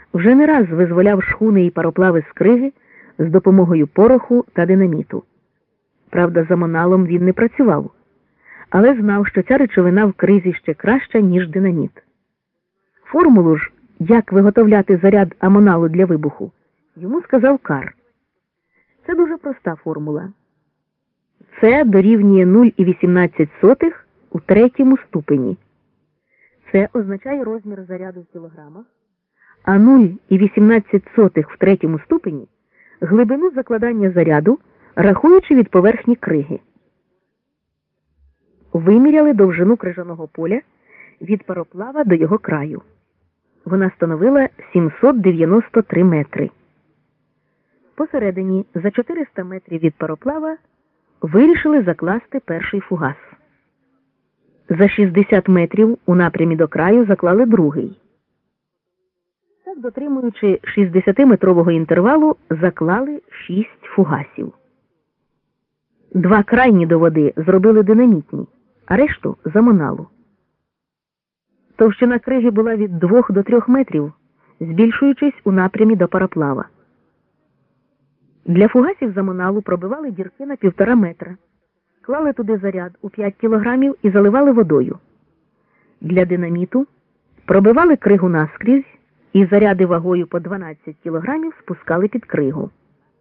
Вже не раз визволяв шхуни і пароплави з криги з допомогою пороху та динаміту. Правда, за моналом він не працював, але знав, що ця речовина в кризі ще краща, ніж динаміт. Формулу ж, як виготовляти заряд амоналу для вибуху, йому сказав Кар. Це дуже проста формула. Це дорівнює 0,18 у третьому ступені. Це означає розмір заряду в кілограмах, а 0,18 в третьому ступені – глибину закладання заряду, рахуючи від поверхні криги. Виміряли довжину крижаного поля від пароплава до його краю. Вона становила 793 метри. Посередині, за 400 метрів від пароплава, вирішили закласти перший фугас. За 60 метрів у напрямі до краю заклали другий. Так, дотримуючи 60-метрового інтервалу, заклали 6 фугасів. 2 крайні до води зробили динамітні, а решту – за моналу. Товщина криги була від 2 до 3 метрів, збільшуючись у напрямі до пароплава. Для фугасів за моналу пробивали дірки на 1,5 метра, клали туди заряд у 5 кілограмів і заливали водою. Для динаміту пробивали кригу наскрізь і заряди вагою по 12 кілограмів спускали під кригу.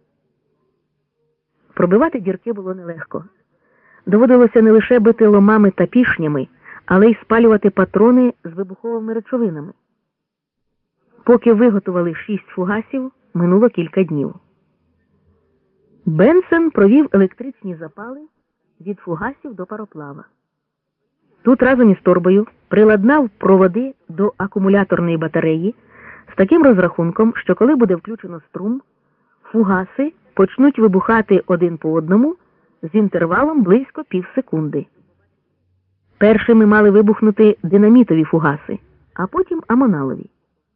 Пробивати дірки було нелегко. Доводилося не лише бити ломами та пішнями, але й спалювати патрони з вибуховими речовинами. Поки виготовили 6 фугасів, минуло кілька днів. Бенсен провів електричні запали від фугасів до пароплава. Тут разом із торбою приладнав проводи до акумуляторної батареї з таким розрахунком, що коли буде включено струм, фугаси почнуть вибухати один по одному з інтервалом близько півсекунди. Першими мали вибухнути динамітові фугаси, а потім амоналові.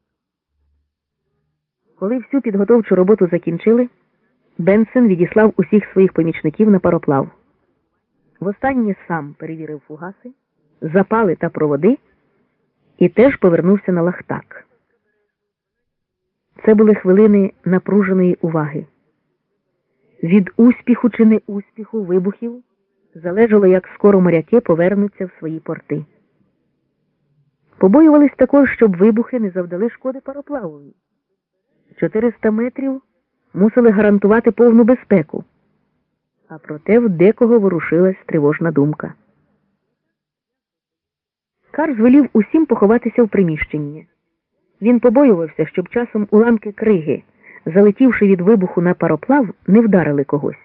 Коли всю підготовчу роботу закінчили, Бенсен відіслав усіх своїх помічників на пароплав. Востаннє сам перевірив фугаси, запали та проводи і теж повернувся на лахтак. Це були хвилини напруженої уваги. Від успіху чи неуспіху вибухів залежало, як скоро моряки повернуться в свої порти. Побоювались також, щоб вибухи не завдали шкоди пароплавові. 400 метрів мусили гарантувати повну безпеку. А проте в декого ворушилась тривожна думка. Кар звелів усім поховатися в приміщенні. Він побоювався, щоб часом уламки криги, залетівши від вибуху на пароплав, не вдарили когось.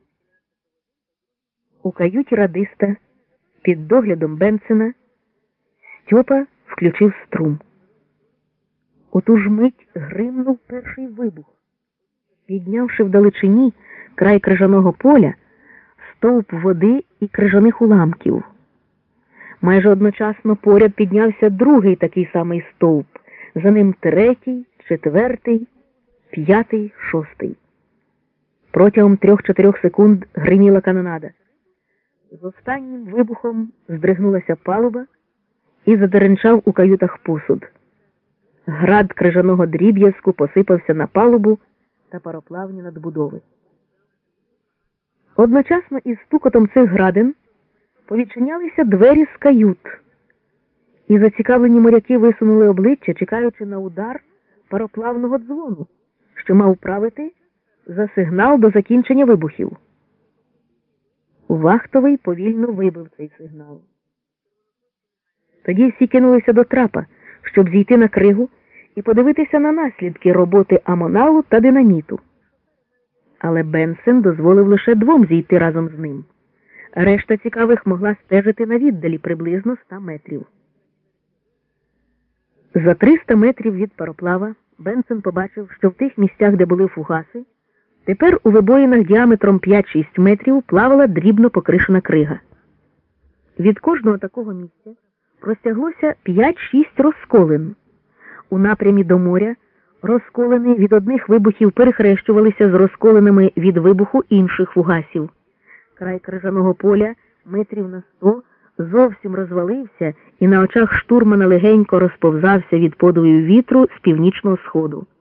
У каюті радиста під доглядом Бенсена Стьопа включив струм. У ту ж мить гримнув перший вибух, піднявши вдалечині край крижаного поля стовп води і крижаних уламків. Майже одночасно поряд піднявся другий такий самий стовп, за ним третій, четвертий, п'ятий, шостий. Протягом 3-4 секунд гриміла канонада. З останнім вибухом здригнулася палуба і задеренчав у каютах посуд. Град крижаного дріб'язку посипався на палубу та пароплавні надбудови. Одночасно із стукотом цих градин повідчинялися двері з кают, і зацікавлені моряки висунули обличчя, чекаючи на удар пароплавного дзвону, що мав правити за сигнал до закінчення вибухів. Вахтовий повільно вибив цей сигнал. Тоді всі кинулися до трапа, щоб зійти на кригу і подивитися на наслідки роботи амоналу та динаміту. Але Бенсен дозволив лише 2 зійти разом з ним. Решта цікавих могла стежити на віддалі приблизно 100 метрів. За 300 метрів від пароплава Бенсен побачив, що в тих місцях, де були фугаси, тепер у вибоїнах діаметром 5-6 метрів плавала дрібно покришена крига. Від кожного такого місця простяглося 5-6 розколин. У напрямі до моря розколини від одних вибухів перехрещувалися з розколинами від вибуху інших фугасів. Край крижаного поля метрів на 100 зовсім розвалився і на очах штурмана легенько розповзався від подувів вітру з північного сходу.